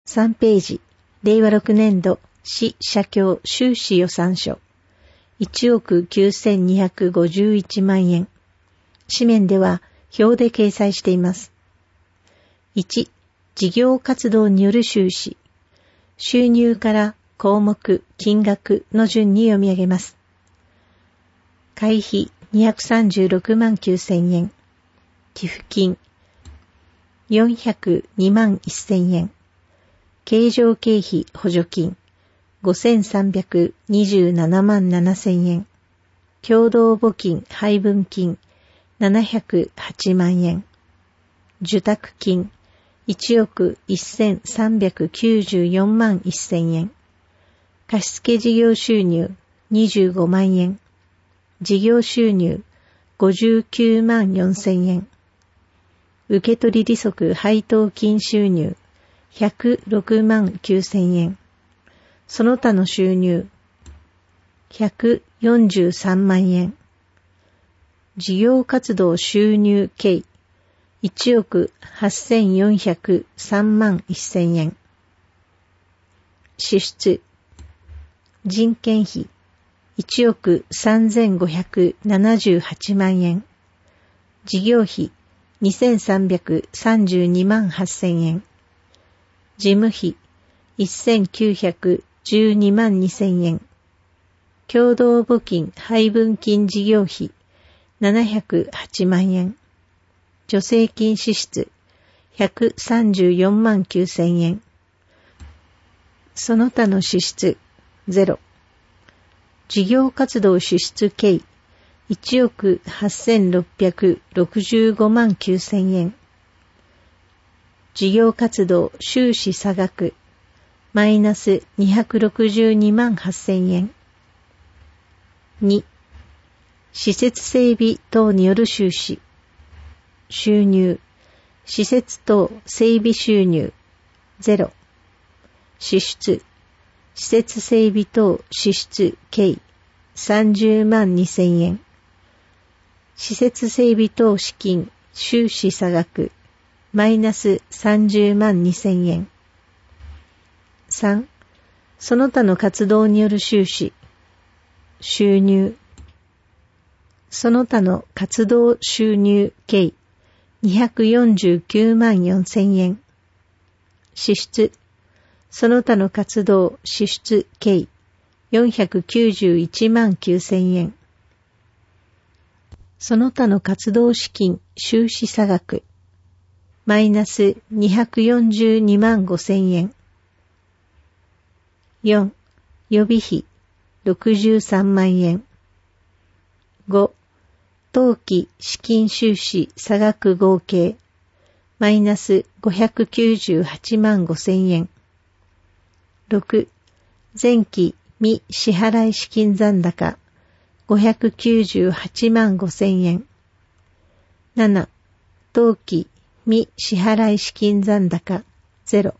3ページ、令和6年度市社協収支予算書、1億9251万円。紙面では表で掲載しています。1、事業活動による収支。収入から項目、金額の順に読み上げます。会費236万9000円。寄付金402万1000円。経常経費補助金5327万7000円。共同募金配分金708万円。受託金1億1394万1000円。貸付事業収入25万円。事業収入59万4000円。受取利息配当金収入106万9000円。その他の収入143万円。事業活動収入計1億8403万1000円。支出人件費1億3578万円。事業費2332万8000円。事務費1912万2000円。共同募金配分金事業費708万円。助成金支出134万9000円。その他の支出0。事業活動支出計1億8665万9000円。事業活動収支差額マイナス262万8000円。2、施設整備等による収支。収入、施設等整備収入0。支出、施設整備等支出計30万2000円。施設整備等資金収支差額マイナス30万2000円。3、その他の活動による収支。収入、その他の活動収入計249万4000円。支出、その他の活動支出計491万9000円。その他の活動資金収支差額マイナス242万5000円。4、予備費63万円。5、当期資金収支差額合計マイナス598万5000円。6、前期未支払い資金残高598万5000円。7、当期未支払い資金残高0。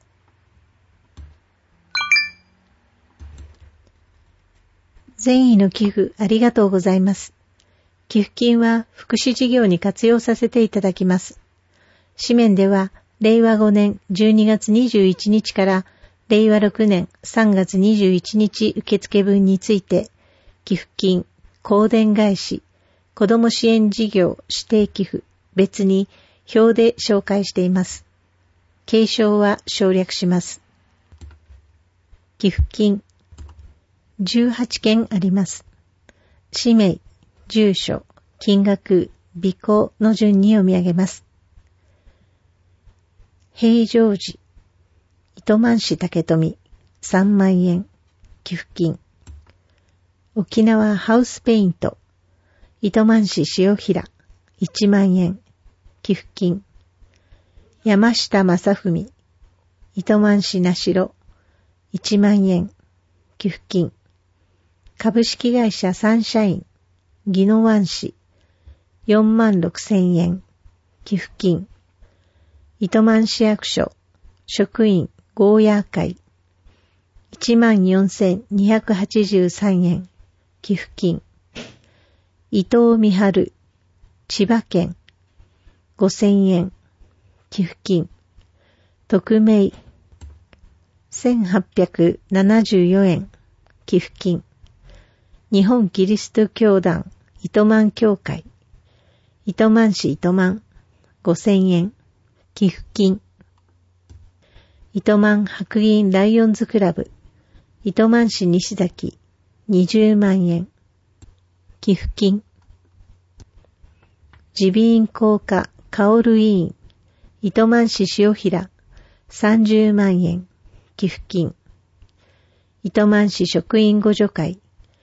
善意の寄付ありがとうございます。寄付金は福祉事業に活用させていただきます。紙面では令和5年12月21日から令和6年3月21日受付分について寄付金、香典返し、子ども支援事業指定寄付別に表で紹介しています。継承は省略します。寄付金18件あります。氏名、住所、金額、備考の順に読み上げます。平常時、糸満市竹富3万円寄付金。沖縄ハウスペイント糸満市塩平1万円寄付金。山下正文糸満市名城1万円寄付金。株式会社サンシャイン宜野湾市4万6000円寄付金。糸満市役所職員ゴーヤー会14,283円寄付金。伊藤美春千葉県5000円寄付金。匿名 1874円寄付金。日本キリスト教団糸満教会糸満市糸満5000円寄付金。糸満白銀ライオンズクラブ糸満市西崎20万円寄付金。耳鼻咽喉科薫医院糸満市塩平30万円寄付金。糸満市職員互助会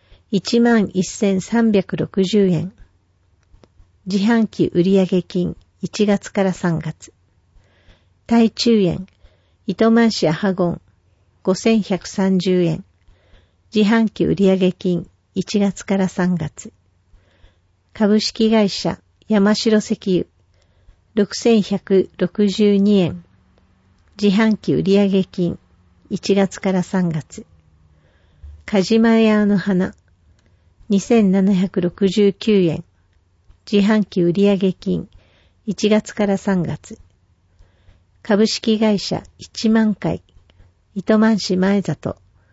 11,360円。自販機売上金1月から3月。台中園糸満市アハゴン5,130円。自販機売上金1月から3月。株式会社山城石油6,162円。自販機売上金1月から3月。かじま屋の花2,769円。自販機売上金1月から3月。株式会社1万回糸満市前里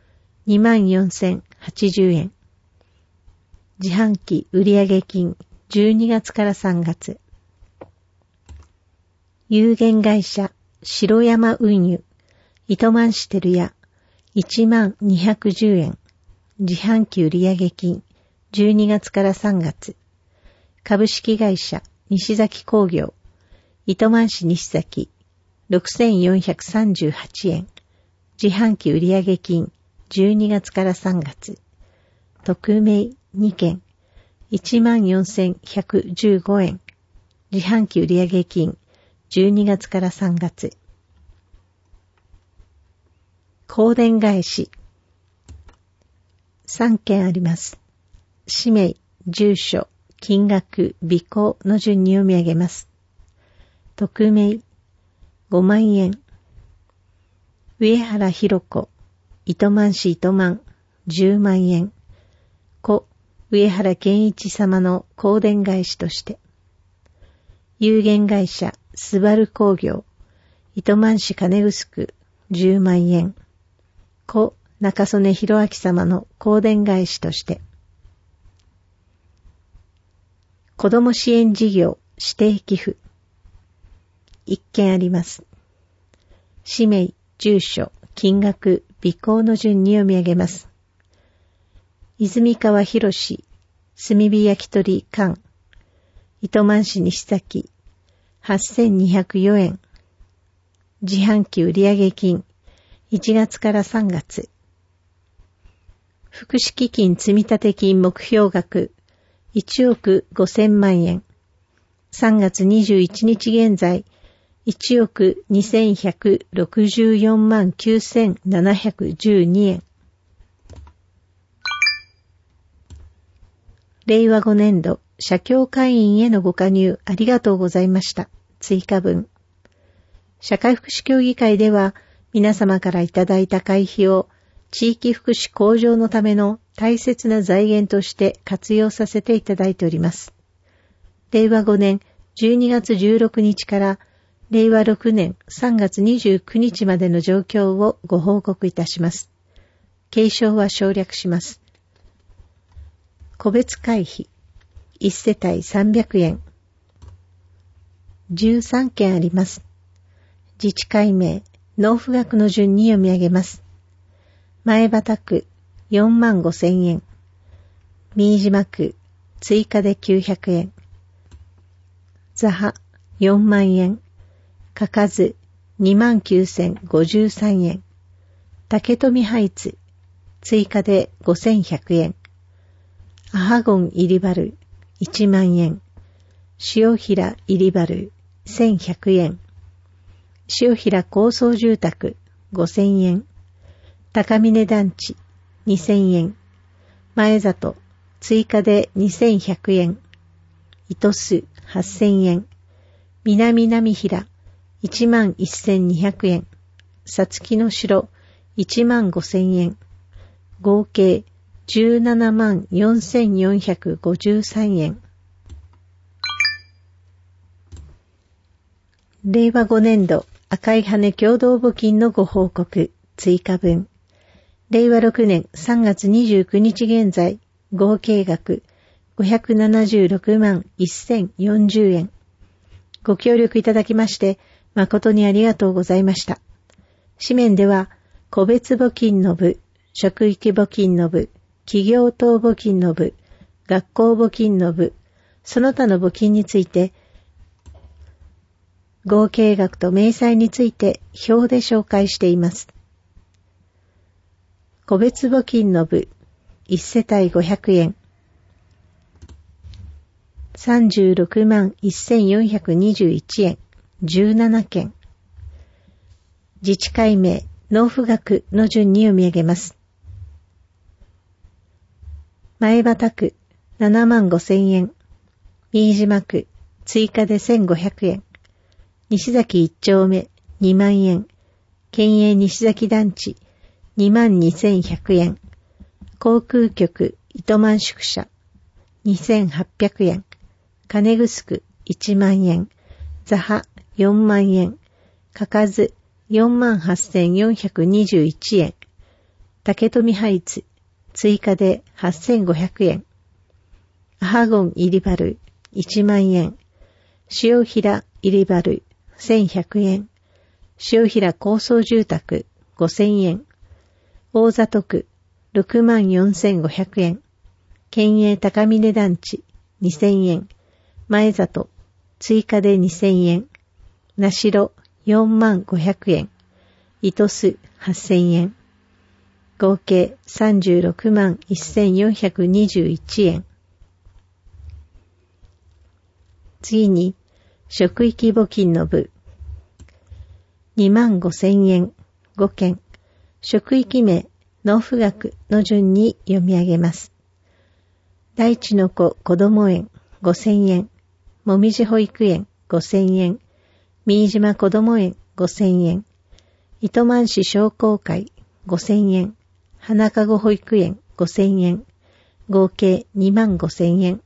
24,080円。自販機売上金12月から3月。有限会社白山運輸糸満市照屋10,210円。自販機売上金12月から3月。株式会社西崎工業糸満市西崎6,438円。自販機売上金12月から3月。特命2件14,115円。自販機売上金12月から3月。香典返し3件あります。氏名、住所、金額、尾行の順に読み上げます。匿名、5万円。上原弘子、糸満市糸満、10万円。故、上原健一様の香典返しとして。有限会社、スバル工業、糸満市金城区、10万円。故、中曽根弘明様の香典返しとして。子ども支援事業指定寄付。1件あります。氏名、住所、金額、尾行の順に読み上げます。泉川博士、炭火焼き鳥館、糸満市西崎、8,204円。自販機売上金、1月から3月。福祉基金積立金目標額、1億5,000万円。3月21日現在、1億2,164万9,712円。令和5年度、社協会員へのご加入ありがとうございました。追加分。社会福祉協議会では、皆様からいただいた会費を、地域福祉向上のための大切な財源として活用させていただいております。令和5年12月16日から令和6年3月29日までの状況をご報告いたします。継承は省略します。個別会費1世帯300円。13件あります。自治会名、納付額の順に読み上げます。前畑区45,000円。新島区追加で900円。座派4万円。かかず29,053円。竹富ハイツ追加で5,100円。アハゴン入りバル1万円。塩平入りバル1,100円。塩平高層住宅5,000円。高峰団地2,000円。前里追加で2,100円。糸数8,000円。南波平11,200円。さつきの城15,000円。合計174,453円。令和5年度赤い羽共同募金のご報告。 追加分。令和6年3月29日現在、合計額576万1040円。ご協力いただきまして、誠にありがとうございました。紙面では、個別募金の部、職域募金の部、企業等募金の部、学校募金の部、その他の募金について、合計額と明細について表で紹介しています。個別募金の部、1世帯500円。36万1421円、17件。自治会名、納付額の順に読み上げます。前畑区、7万5000円。新島区、追加で1500円。西崎1丁目、2万円。県営西崎団地、2万2100円。航空局、糸満宿舎、2800円。金城1万円。座波4万円。かかず48,421円。竹富ハイツ、追加で8500円。アハゴン入りバル1万円。塩平入りバル1100円。塩平高層住宅5000円。大里区64,500円。県営高峰団地2000円。前里追加で2000円。名城45,000円。糸須8000円。合計36万1421円。次に、職域募金の部。2万5000円、5件。職域名、納付額の順に読み上げます。大地の子こども園5000円。もみじ保育園5000円。新島こども園5000円。糸満市商工会5000円。花かご保育園5000円。合計2万5000円。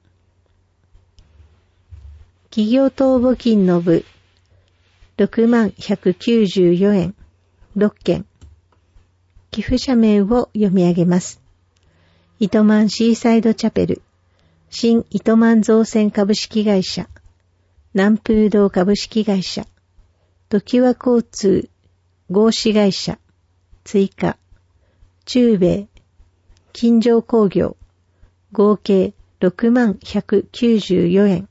企業等募金の部6万194円。6件。寄付者名を読み上げます。糸満シーサイドチャペル、新糸満造船株式会社、南風堂株式会社、時和交通合資会社、追加、中米、金城工業、合計6万194円。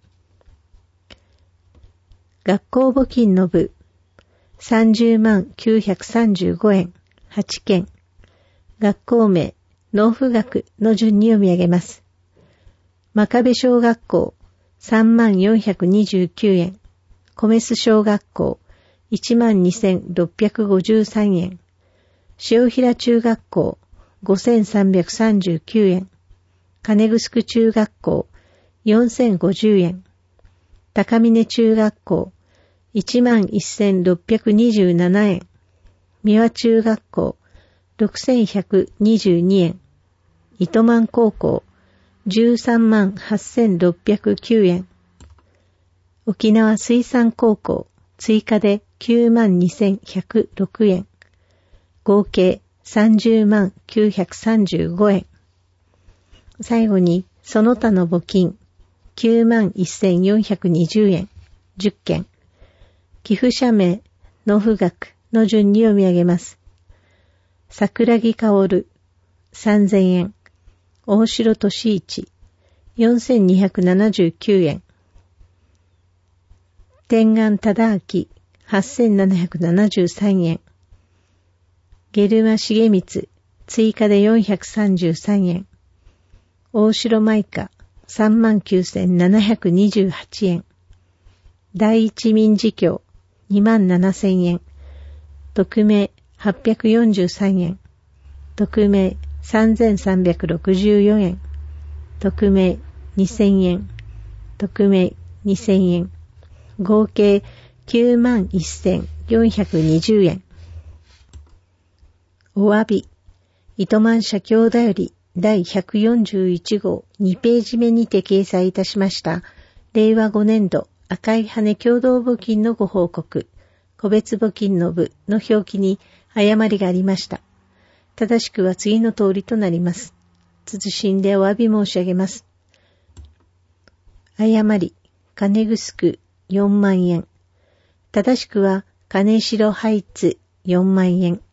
学校募金の部、30万935円、8件。学校名、納付額の順に読み上げます。真壁小学校、3万429円。米須小学校、1万2653円。塩平中学校、5339円。金城中学校、4050円。高峰中学校、1万1627円。三輪中学校、6122円。糸満高校、13万8609円。沖縄水産高校、追加で9万2106円。合計30万935円。最後に、その他の募金、9万1420円、10件。寄付者名、納付額の順に読み上げます。桜木薫、3000円。大城俊一、4279円。天眼忠明、8773円。ゲルマ重光、追加で433円。大城舞香、39,728円。第一民事協、27,000円。匿名、843円。匿名、3,364円。匿名、2000円。匿名、2000円。合計、91,420円。お詫び。糸満社協だより第141号2ページ目にて掲載いたしました令和5年度赤い羽共同募金のご報告、個別募金の部の表記に誤りがありました。正しくは次の通りとなります。謹んでお詫び申し上げます。誤り、金城4万円。正しくは金城ハイツ4万円。